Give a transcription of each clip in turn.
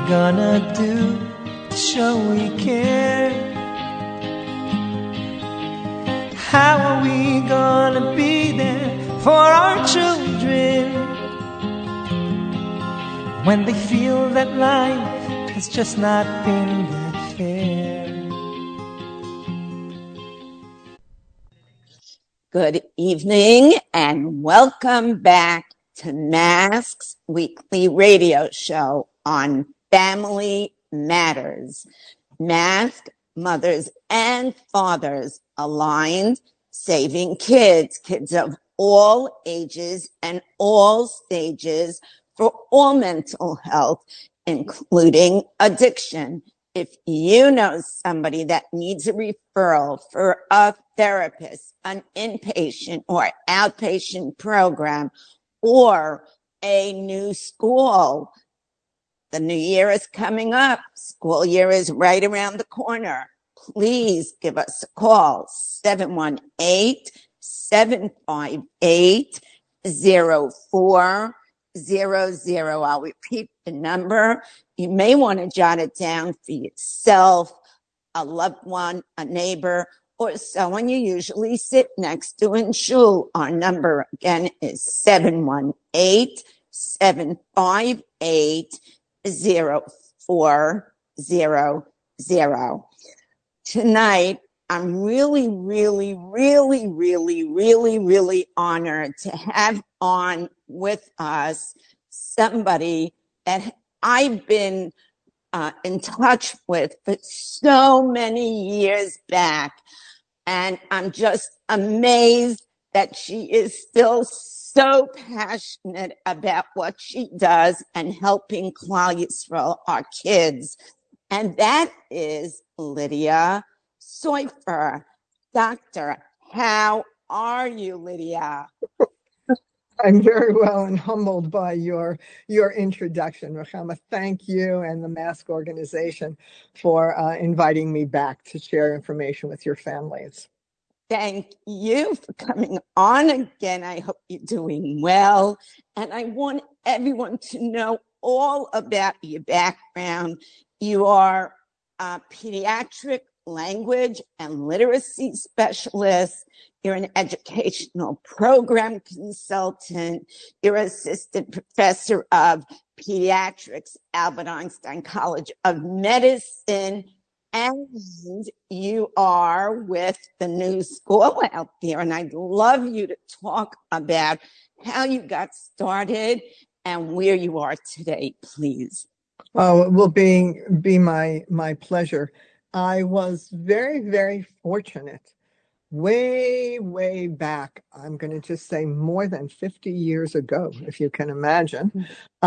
gonna do to show we care? How are we gonna be there for our children when they feel that life has just not been that fair? Good evening and welcome back to Mask's weekly radio show on Family Matters. Mask mothers and fathers aligned, saving kids of all ages and all stages for all mental health, including addiction. If you know somebody that needs a referral for a therapist, an inpatient or outpatient program, or a new school, the new year is coming up. School year is right around the corner. Please give us a call, 718-758-0400. I'll repeat the number. You may want to jot it down for yourself, a loved one, a neighbor, or someone you usually sit next to in shul. Our number again is 718-758-0400. Tonight, I'm really honored to have on with us somebody that I've been in touch with for so many years back. And I'm just amazed that she is still so passionate about what she does and helping Klal Yisrael, our kids. And that is Lydia Soifer. Doctor, how are you, Lydia? I'm very well and humbled by your introduction, Ruchama. Thank you and the Mask organization for inviting me back to share information with your families. Thank you for coming on again. I hope you're doing well. And I want everyone to know all about your background. You are a pediatric language and literacy specialist. You're an educational program consultant. You're assistant professor of pediatrics, Albert Einstein College of Medicine. And you are with the new school out there. And I'd love you to talk about how you got started and where you are today, please. Oh, it will be my pleasure. I was very fortunate way back. I'm going to just say more than 50 years ago, if you can imagine,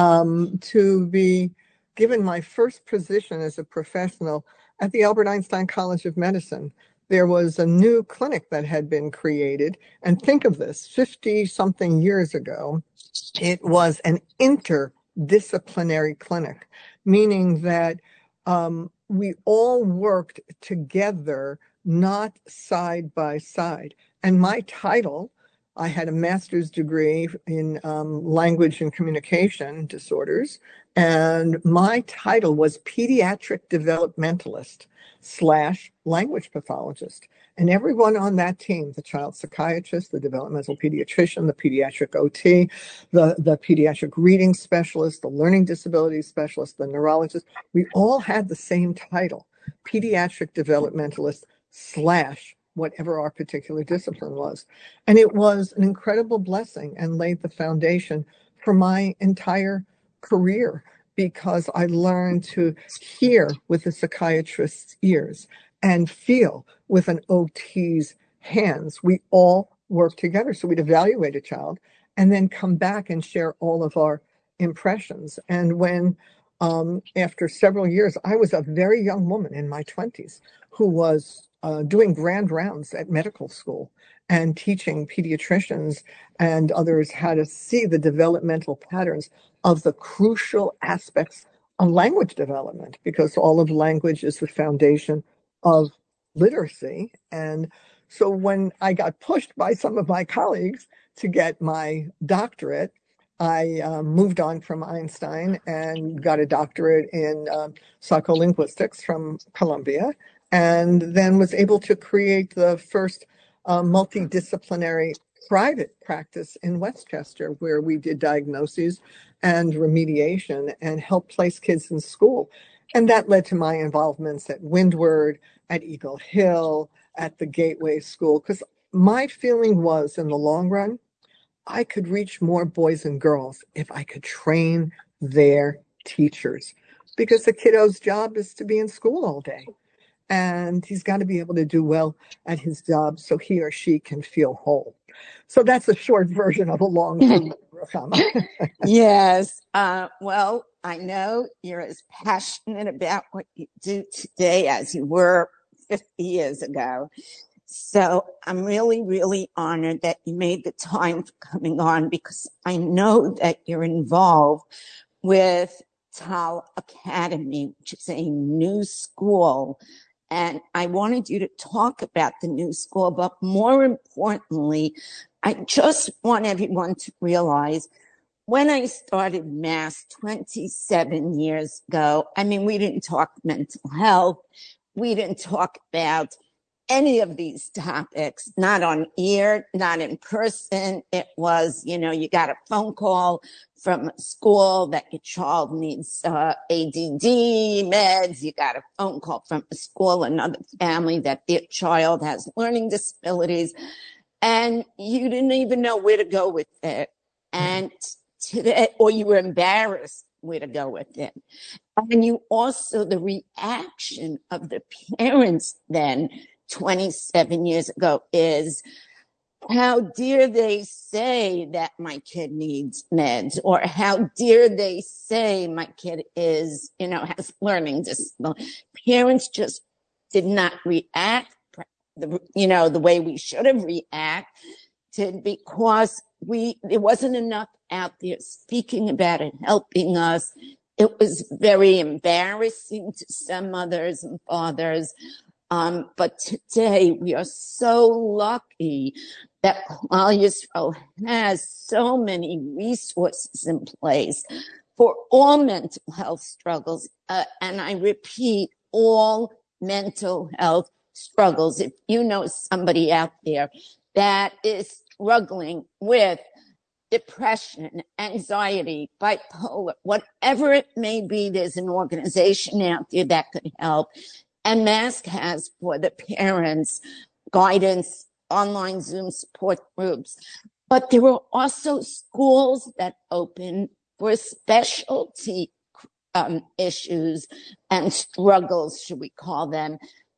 to be given my first position as a professional at the Albert Einstein College of Medicine. There was a new clinic that had been created. And think of this, 50 something years ago, it was an interdisciplinary clinic, meaning that we all worked together, not side by side. And my title, I had a master's degree in language and communication disorders, and my title was pediatric developmentalist / language pathologist. And everyone on that team, the child psychiatrist, the developmental pediatrician, the pediatric OT, the pediatric reading specialist, the learning disability specialist, the neurologist, we all had the same title, pediatric developmentalist / whatever our particular discipline was. And it was an incredible blessing and laid the foundation for my entire career, because I learned to hear with a psychiatrist's ears and feel with an OT's hands. We all work together. So we'd evaluate a child and then come back and share all of our impressions. And when after several years, I was a very young woman in my 20s who was doing grand rounds at medical school and teaching pediatricians and others how to see the developmental patterns of the crucial aspects of language development, because all of language is the foundation of literacy. And so when I got pushed by some of my colleagues to get my doctorate, I moved on from Einstein and got a doctorate in psycholinguistics from Columbia, and then was able to create the first multidisciplinary private practice in Westchester, where we did diagnoses and remediation and helped place kids in school. And that led to my involvements at Windward, at Eagle Hill, at the Gateway School, because my feeling was, in the long run, I could reach more boys and girls if I could train their teachers, because the kiddo's job is to be in school all day. And he's got to be able to do well at his job so he or she can feel whole. So that's a short version of a long story, Ruchama. Yes. Well, I know you're as passionate about what you do today as you were 50 years ago. So I'm really, really honored that you made the time for coming on, because I know that you're involved with Tal Academy, which is a new school. And I wanted you to talk about the new school, but more importantly, I just want everyone to realize, when I started Mass 27 years ago, I mean, we didn't talk mental health. We didn't talk about any of these topics, not on air, not in person. It was, you got a phone call from a school that your child needs ADD meds. You got a phone call from a school, another family, that their child has learning disabilities. And you didn't even know where to go with it. And today, or you were embarrassed where to go with it. And you also, the reaction of the parents then, 27 years ago, is, how dare they say that my kid needs meds, or how dare they say my kid is, has learning disability. Parents just did not react, the way we should have reacted, because there wasn't enough out there speaking about it, helping us. It was very embarrassing to some mothers and fathers. But today we are so lucky that Klal Yisrael has so many resources in place for all mental health struggles. And I repeat, all mental health struggles. If you know somebody out there that is struggling with depression, anxiety, bipolar, whatever it may be, there's an organization out there that could help. And Mask has, for the parents, guidance, online Zoom support groups. But there were also schools that open for specialty issues and struggles, should we call them.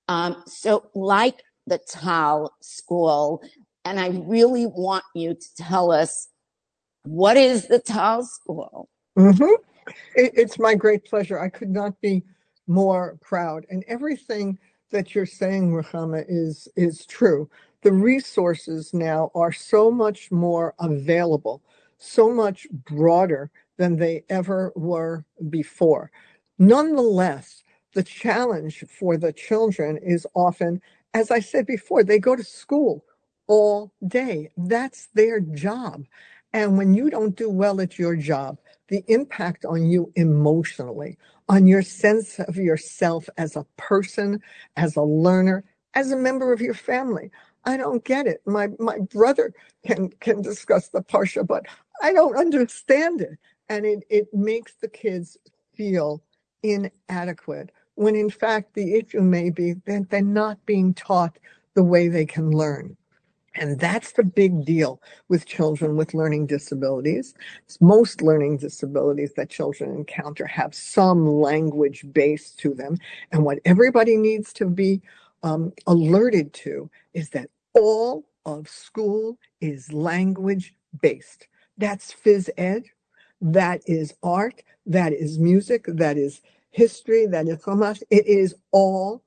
So like the Tal School, and I really want you to tell us, what is the Tal School? Mm-hmm. It's my great pleasure. I could not be more proud. And everything that you're saying, Ruchama, is true. The resources now are so much more available, so much broader than they ever were before. Nonetheless, the challenge for the children is often, as I said before, they go to school all day. That's their job. And when you don't do well at your job, the impact on you emotionally, on your sense of yourself as a person, as a learner, as a member of your family. I don't get it. My brother can discuss the Parsha, but I don't understand it. And it makes the kids feel inadequate, when in fact the issue may be that they're not being taught the way they can learn. And that's the big deal with children with learning disabilities. Most learning disabilities that children encounter have some language base to them. And what everybody needs to be alerted to is that all of school is language based. That's phys ed, that is art, that is music, that is history, that is chumash. It is all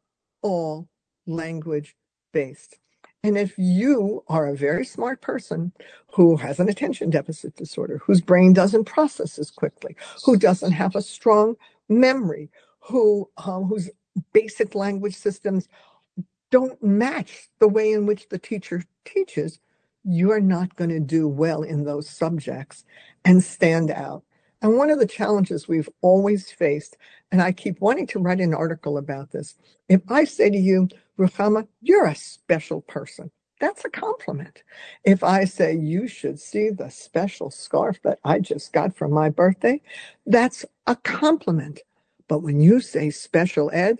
language based. And if you are a very smart person who has an attention deficit disorder, whose brain doesn't process as quickly, who doesn't have a strong memory, whose basic language systems don't match the way in which the teacher teaches, you're not going to do well in those subjects and stand out. And one of the challenges we've always faced, and I keep wanting to write an article about this, if I say to you, Ruchama, you're a special person, that's a compliment. If I say you should see the special scarf that I just got for my birthday, that's a compliment. But when you say special ed,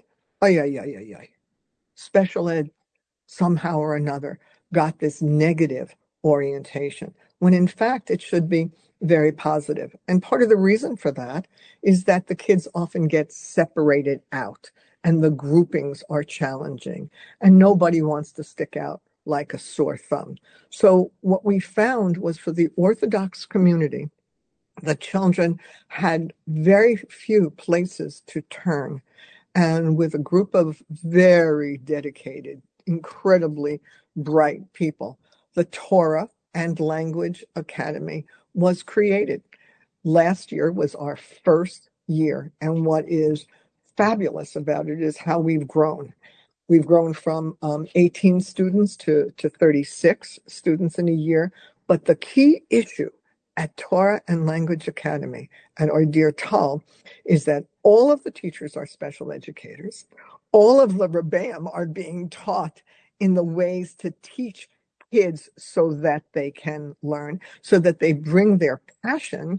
special ed somehow or another got this negative orientation, when in fact it should be very positive. And part of the reason for that is that the kids often get separated out and the groupings are challenging and nobody wants to stick out like a sore thumb. So what we found was for the Orthodox community, the children had very few places to turn. And with a group of very dedicated, incredibly bright people, the Torah and Language Academy was created. Last year was our first year. And what is fabulous about it is how we've grown. We've grown from 18 students to 36 students in a year. But the key issue at Torah and Language Academy and our dear Tal is that all of the teachers are special educators. All of the Rebbeim are being taught in the ways to teach kids so that they can learn, so that they bring their passion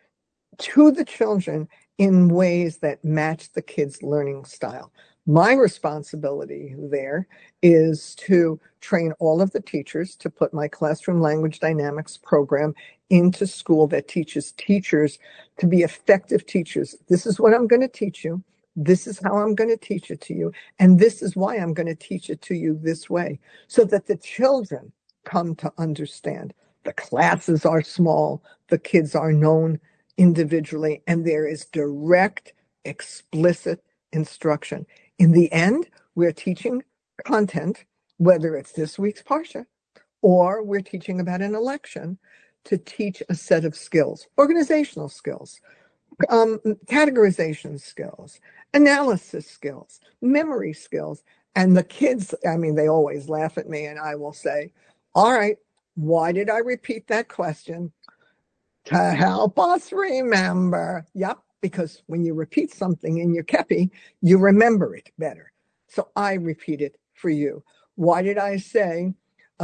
to the children in ways that match the kids' learning style. My responsibility there is to train all of the teachers to put my classroom language dynamics program into school that teaches teachers to be effective teachers. This is what I'm going to teach you. This is how I'm going to teach it to you. And this is why I'm going to teach it to you this way, so that the children come to understand. The classes are small. The kids are known individually, and there is direct, explicit instruction. In the end, we're teaching content, whether it's this week's Parsha or we're teaching about an election, to teach a set of skills, organizational skills, categorization skills, analysis skills, memory skills. And the kids, I mean, they always laugh at me and I will say, all right, why did I repeat that question? To help us remember. Yep, because when you repeat something in your kepi, you remember it better. So I repeat it for you. Why did I say,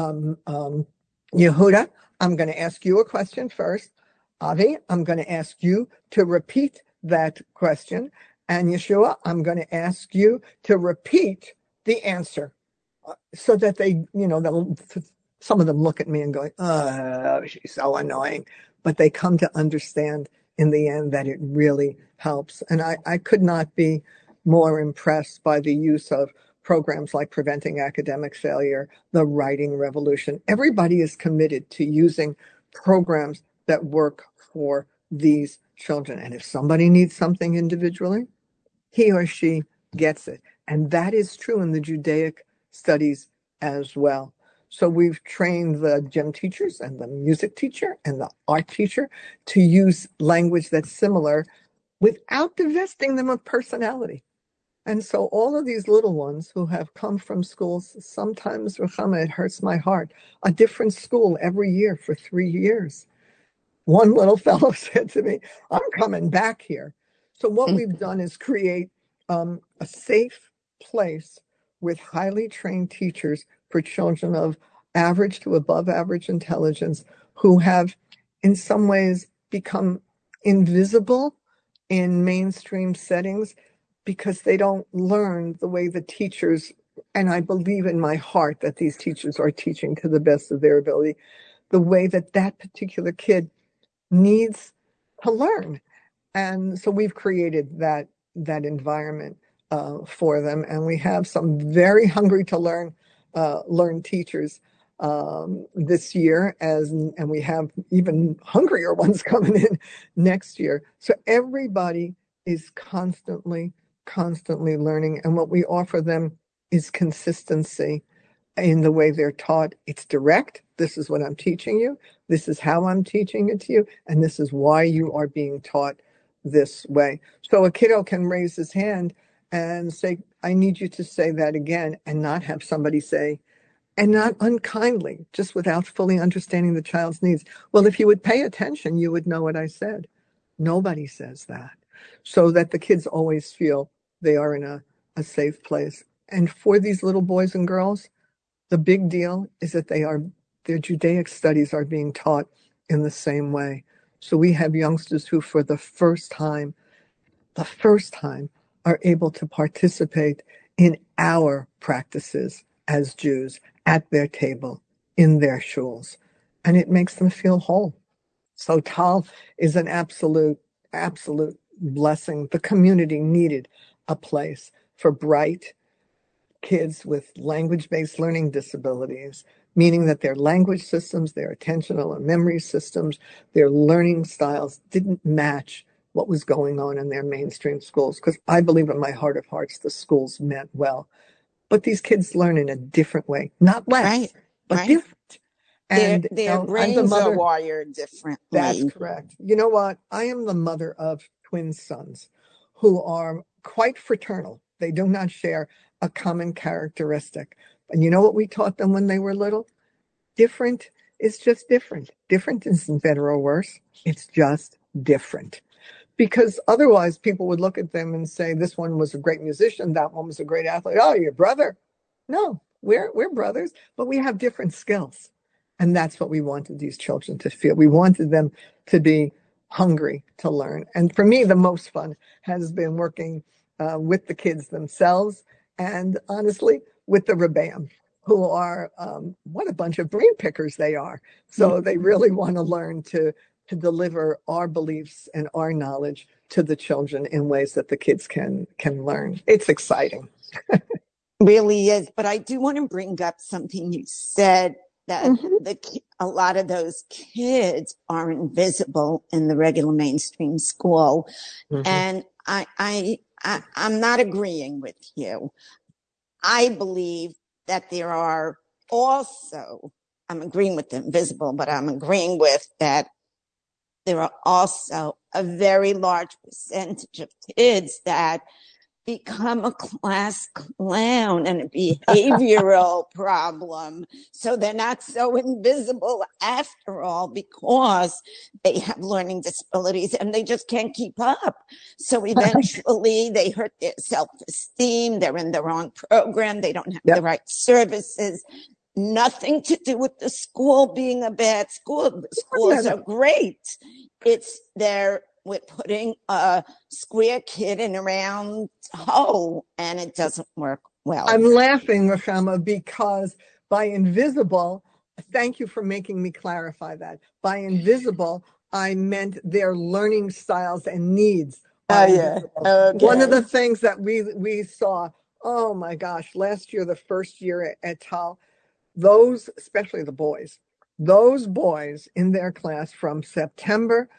Yehuda, I'm going to ask you a question first. Avi, I'm going to ask you to repeat that question. And Yeshua, I'm going to ask you to repeat the answer so that they, some of them look at me and go, oh, she's so annoying. But they come to understand in the end that it really helps. And I could not be more impressed by the use of programs like Preventing Academic Failure, the Writing Revolution. Everybody is committed to using programs that work for these children. And if somebody needs something individually, he or she gets it. And that is true in the Judaic studies as well. So we've trained the gym teachers and the music teacher and the art teacher to use language that's similar without divesting them of personality. And so all of these little ones who have come from schools, sometimes, Ruchama, it hurts my heart, a different school every year for 3 years. One little fellow said to me, I'm coming back here. So what we've done is create a safe place with highly trained teachers for children of average to above average intelligence who have in some ways become invisible in mainstream settings because they don't learn the way the teachers, and I believe in my heart that these teachers are teaching to the best of their ability, the way that that particular kid needs to learn. And so we've created that environment for them, and we have some very hungry to learn teachers this year, and we have even hungrier ones coming in next year. So everybody is constantly learning, and what we offer them is consistency in the way they're taught. It's direct. This is what I'm teaching you. This is how I'm teaching it to you. And this is why you are being taught this way. So a kiddo can raise his hand and say, I need you to say that again, and not have somebody say, and not unkindly, just without fully understanding the child's needs. Well, if you would pay attention, you would know what I said. Nobody says that. So that the kids always feel they are in a safe place. And for these little boys and girls, the big deal is that their Judaic studies are being taught in the same way. So we have youngsters who, for the first time, are able to participate in our practices as Jews at their table, in their shuls. And it makes them feel whole. So Tal is an absolute blessing. The community needed a place for bright kids with language-based learning disabilities, meaning that their language systems, their attentional and memory systems, their learning styles didn't match what was going on in their mainstream schools. Because I believe in my heart of hearts, the schools meant well. But these kids learn in a different way, not less, but different. And their I'm the brains are mother. wired differently. That's correct. You know what? I am the mother of twin sons who are quite fraternal. They do not share a common characteristic. And you know what we taught them when they were little? Different is just different. Different isn't better or worse. It's just different. Because otherwise people would look at them and say, this one was a great musician, that one was a great athlete. Oh, your brother. No, we're brothers, but we have different skills. And that's what we wanted these children to feel. We wanted them to be hungry to learn. And for me, the most fun has been working with the kids themselves and honestly, with the Rebbeim, who are, what a bunch of brain pickers they are. So they really want to learn to deliver our beliefs and our knowledge to the children in ways that the kids can learn. It's exciting. Really is. But I do want to bring up something you said, that a lot of those kids are invisible in the regular mainstream school. And I'm not agreeing with you. I believe that there are also, I'm agreeing with the invisible, but I'm agreeing with that there are also a very large percentage of kids that become a class clown and a behavioral problem. So they're not so invisible after all, because they have learning disabilities and they just can't keep up. So eventually they hurt their self-esteem. They're in the wrong program. They don't have the right services. Nothing to do with the school being a bad school. The schools are great. It's we're putting a square kid in a round hole, and it doesn't work well. I'm laughing, Ruchama, because by invisible, thank you for making me clarify that. By invisible, I meant their learning styles and needs. Okay. One of the things that we saw, oh my gosh, last year, the first year at Tal, those, especially the boys, those boys in their class from September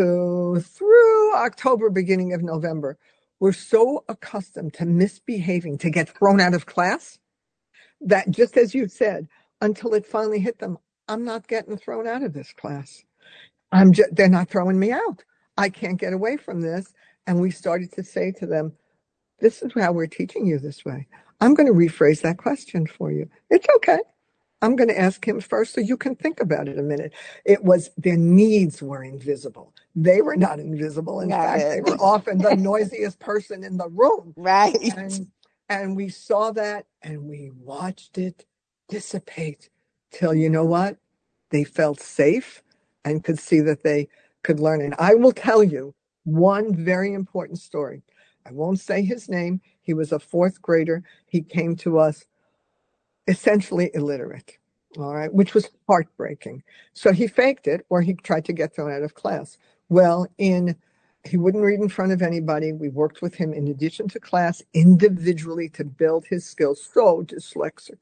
through October, beginning of November, were so accustomed to misbehaving, to get thrown out of class, that just as you said, until it finally hit them, I'm not getting thrown out of this class. They're not throwing me out. I can't get away from this. And we started to say to them, this is how we're teaching you this way. I'm going to rephrase that question for you. It's okay. I'm going to ask him first so you can think about it a minute. It was their needs were invisible. They were not invisible. In fact, they were often the noisiest person in the room. Right. And we saw that and we watched it dissipate till, you know what? They felt safe and could see that they could learn. And I will tell you one very important story. I won't say his name. He was a fourth grader. He came to us essentially illiterate, all right, which was heartbreaking. So he faked it, or he tried to get thrown out of class. Well, he wouldn't read in front of anybody. We worked with him in addition to class individually to build his skills. So dyslexic.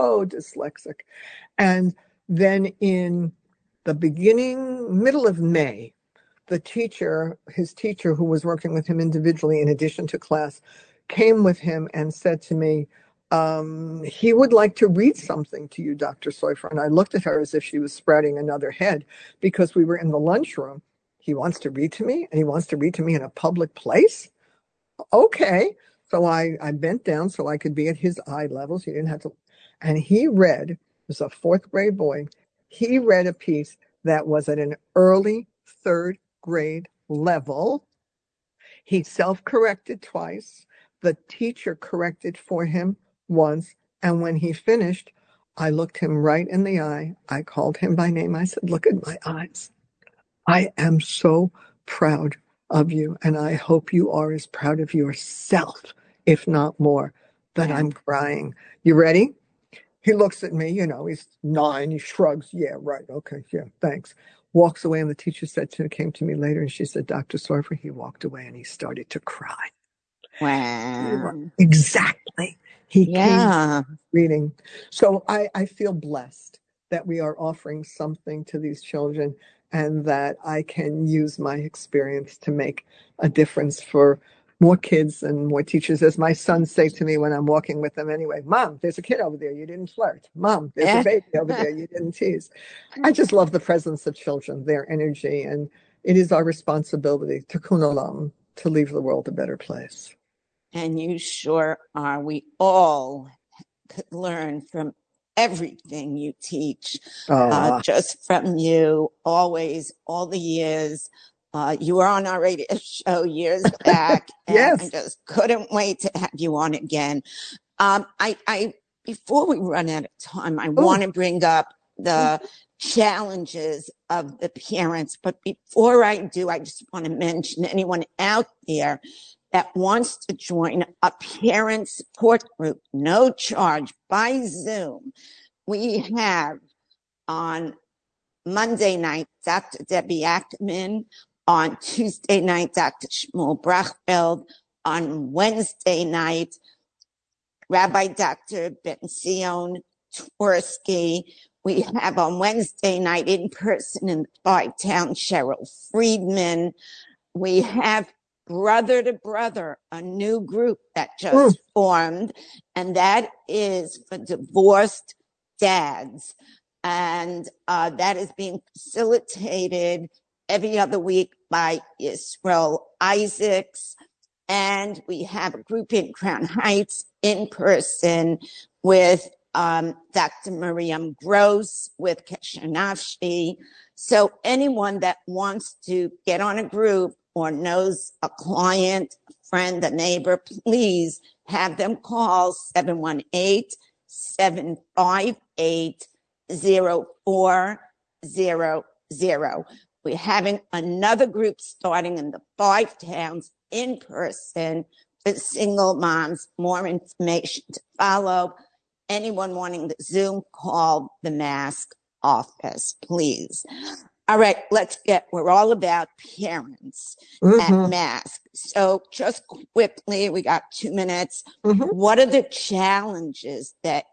And then in the middle of May, his teacher who was working with him individually in addition to class, came with him and said to me, he would like to read something to you, Dr. Seufer. And I looked at her as if she was sprouting another head, because we were in the lunchroom. He wants to read to me, and he wants to read to me in a public place? Okay. So I bent down so I could be at his eye levels. He didn't have to. And he read was a fourth grade boy. He read a piece that was at an early third grade level. He self-corrected twice. The teacher corrected for him once. And when he finished, I looked him right in the eye. I called him by name. I said, "Look at my eyes. I am so proud of you. And I hope you are as proud of yourself, if not more, that Yeah. I'm crying. You ready?" He looks at me, he's 9. He shrugs. "Yeah, right. Okay. Yeah, thanks." Walks away. And the teacher came to me later and she said, "Dr. Sorfer," he walked away and he started to cry. Wow. Exactly. He came Yeah. reading. So I feel blessed that we are offering something to these children and that I can use my experience to make a difference for more kids and more teachers. As my sons say to me when I'm walking with them anyway, "Mom, there's a kid over there. You didn't flirt. Mom, there's a baby over there. You didn't tease." I just love the presence of children, their energy, and it is our responsibility, tikkun olam, to leave the world a better place. And you sure are. We all could learn from everything you teach, Oh, just from you, always, all the years. You were on our radio show years back, and I yes. just couldn't wait to have you on again. Before we run out of time, I want to bring up the challenges of the parents. But before I do, I just want to mention anyone out there that wants to join a parent support group, no charge, by Zoom. We have on Monday night, Dr. Debbie Ackerman. On Tuesday night, Dr. Shmuel Brachfeld. On Wednesday night, Rabbi Dr. Ben-Zion Twersky. We have on Wednesday night in person in the Five-Town, Cheryl Friedman. We have Brother to Brother, a new group that just formed, and that is for divorced dads. And that is being facilitated every other week by Israel Isaacs. And we have a group in Crown Heights in person with Dr. Miriam Gross, with Kesher Nafshi. So anyone that wants to get on a group or knows a client, a friend, a neighbor, please have them call 718-758-0400. We're having another group starting in the Five Towns in person for single moms. More information to follow. Anyone wanting the Zoom, call the Mask office, please. All right, we're all about parents at Mask. So just quickly, we got 2 minutes. What are the challenges that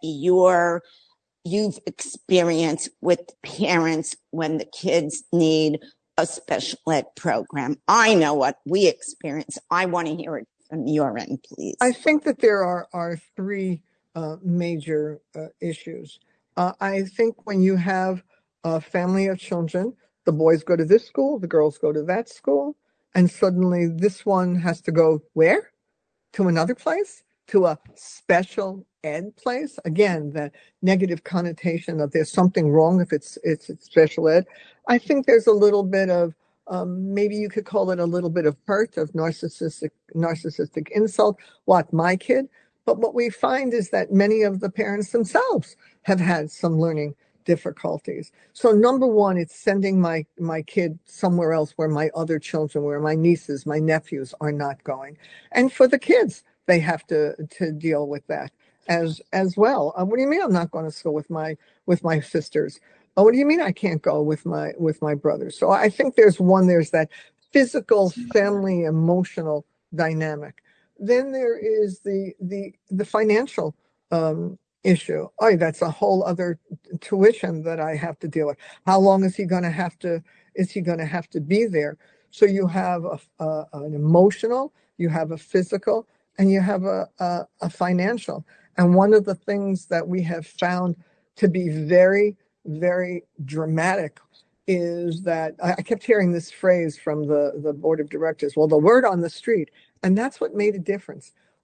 you've experienced with parents when the kids need a special ed program? I know what we experience. I want to hear it from your end, please. I think that there are 3 major issues. I think when you have a family of children, the boys go to this school, the girls go to that school, and suddenly this one has to go where? To another place? To a special ed place? Again, the negative connotation of there's something wrong if it's special ed. I think there's a little bit of maybe you could call it a little bit of hurt, of narcissistic insult. What, my kid? But what we find is that many of the parents themselves have had some learning difficulties. So number one, it's sending my kid somewhere else where my other children, where my nieces, my nephews are not going. And for the kids, they have to deal with that as well. What do you mean I'm not going to school with my sisters? Oh, what do you mean I can't go with my brothers? So I think there's that physical, family, emotional dynamic. Then there is the financial issue. Oh, that's a whole other tuition that I have to deal with. How long is he going to have to be there? So you have an emotional, you have a physical, and you have a financial. And one of the things that we have found to be very, very dramatic is that I kept hearing this phrase from the board of directors, well, the word on the street. And that's what made a difference.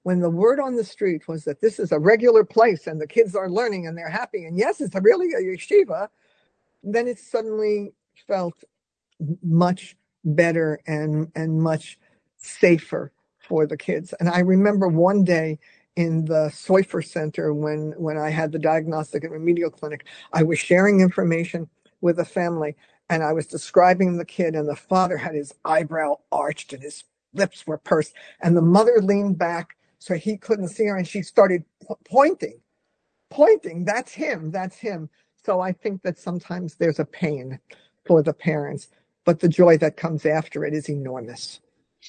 when the word on the street was that this is a regular place and the kids are learning and they're happy, and yes, it's really a yeshiva, then it suddenly felt much better and much safer for the kids. And I remember one day in the Soifer Center when I had the diagnostic and remedial clinic, I was sharing information with a family and I was describing the kid, and the father had his eyebrow arched and his lips were pursed, and the mother leaned back so he couldn't see her, and she started pointing, that's him. So I think that sometimes there's a pain for the parents, but the joy that comes after it is enormous.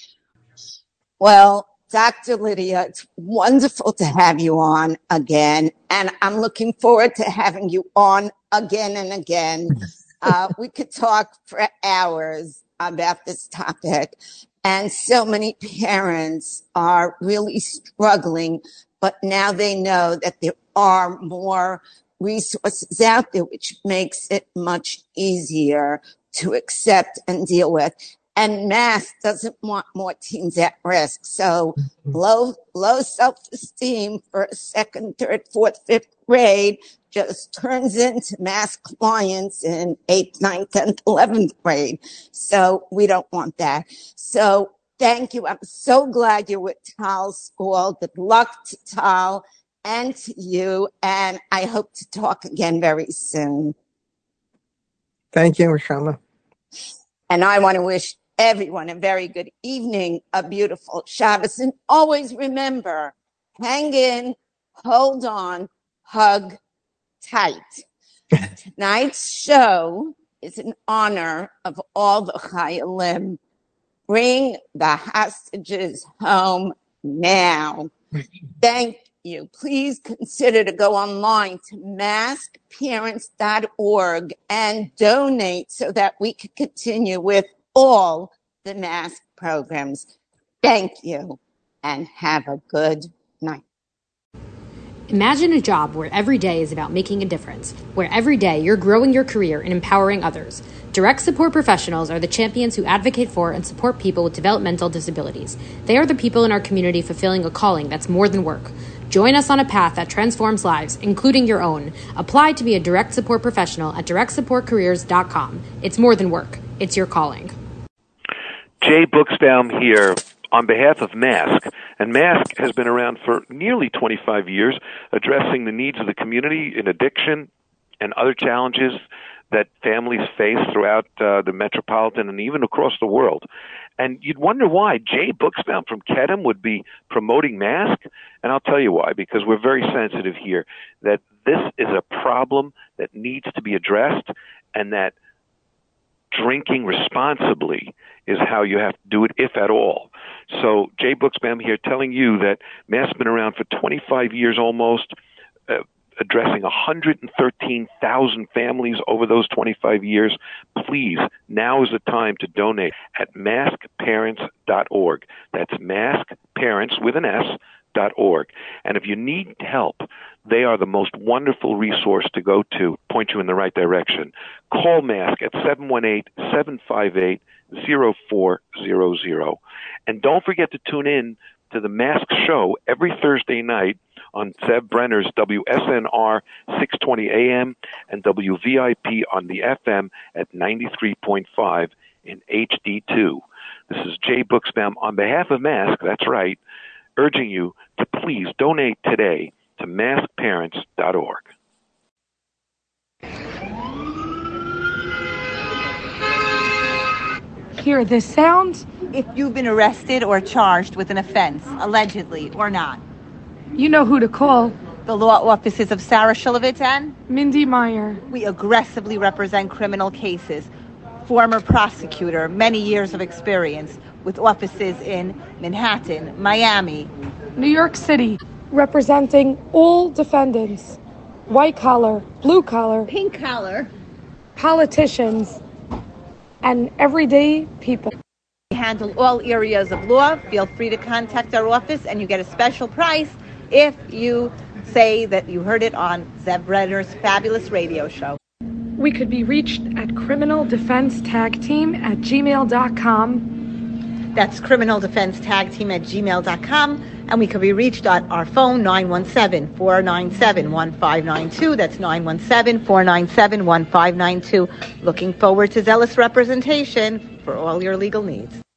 Well, Dr. Lydia, it's wonderful to have you on again, and I'm looking forward to having you on again and again. We could talk for hours about this topic, and so many parents are really struggling, but now they know that there are more resources out there, which makes it much easier to accept and deal with. And Mass doesn't want more teens at risk. So low self-esteem for a second, third, fourth, fifth grade just turns into Mass clients in 8th, 9th, 10th, 11th grade. So we don't want that. So thank you. I'm so glad you're with Tal School. Good luck to Tal and to you. And I hope to talk again very soon. Thank you, Rashama. And I want to wish everyone a very good evening, a beautiful Shabbos. And always remember, hang in, hold on, hug tight. Tonight's show is in honor of all the Chayalim. Bring the hostages home now. Thank you. Please consider to go online to maskparents.org and donate so that we can continue with all the mask programs. Thank you and have a good night. Imagine a job where every day is about making a difference, where every day you're growing your career and empowering others. Direct Support Professionals are the champions who advocate for and support people with developmental disabilities. They are the people in our community fulfilling a calling that's more than work. Join us on a path that transforms lives, including your own. Apply to be a Direct Support Professional at directsupportcareers.com. It's more than work. It's your calling. Jay Buchsbaum here on behalf of MASK. And MASK has been around for nearly 25 years, addressing the needs of the community in addiction and other challenges that families face throughout the metropolitan and even across the world. And you'd wonder why Jay Buchsbaum from Kedem would be promoting MASK. And I'll tell you why, because we're very sensitive here that this is a problem that needs to be addressed, and that drinking responsibly is how you have to do it, if at all. So Jay Buchsbaum here telling you that MASK's been around for 25 years almost, addressing 113,000 families over those 25 years. Please, now is the time to donate at maskparents.org. That's maskparents with an S.org. And if you need help, they are the most wonderful resource to go to, point you in the right direction. Call MASK at 718-758-0400. And don't forget to tune in to the MASK show every Thursday night on Zev Brenner's WSNR 620 AM and WVIP on the FM at 93.5 in HD2. This is Jay Buchsbaum on behalf of MASK, that's right, urging you to please donate today to maskparents.org. Hear this sound? If you've been arrested or charged with an offense, allegedly or not. You know who to call. The law offices of Sarah Shilovitz and Mindy Meyer. We aggressively represent criminal cases. Former prosecutor, many years of experience, with offices in Manhattan, Miami, New York City, representing all defendants. White collar, blue collar, pink collar, politicians, and everyday people. We handle all areas of law. Feel free to contact our office and you get a special price if you say that you heard it on Zev Brenner's fabulous radio show. We could be reached at criminaldefensetagteam@gmail.com. That's criminaldefensetagteam@gmail.com. And we can be reached on our phone, 917-497-1592. That's 917-497-1592. Looking forward to zealous representation for all your legal needs.